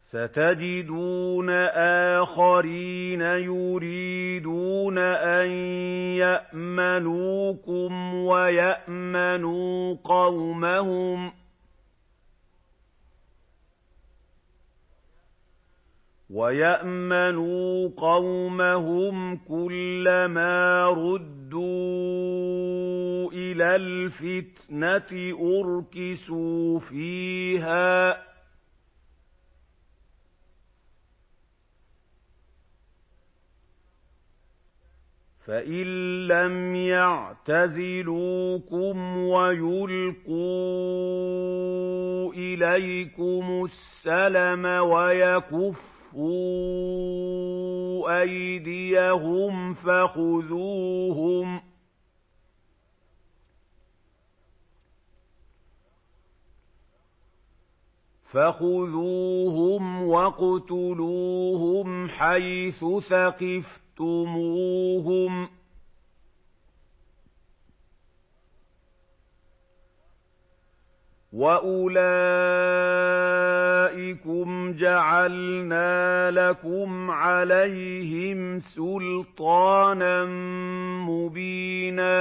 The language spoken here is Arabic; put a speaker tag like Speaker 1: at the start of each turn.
Speaker 1: سَتَجِدُونَ آخَرِينَ يُرِيدُونَ أَن يَأْمَنُوكُمْ وَيَأْمَنُوا قَوْمَهُمْ كُلَّمَا رُدُّوا إِلَى الْفِتْنَةِ أُرْكِسُوا فِيهَا ۚ فَإِن لَّمْ يَعْتَزِلُوكُمْ وَيُلْقُوا إِلَيْكُمُ السَّلَمَ وَيَكُفُّوا أَيْدِيَهُمْ فَخُذُوهُمْ وَاقْتُلُوهُمْ حَيْثُ ثَقِفْتُمُوهُمْ ۚ وَأُولَٰئِكُمْ جَعَلْنَا لَكُمْ عَلَيْهِمْ سُلْطَانًا مُّبِينًا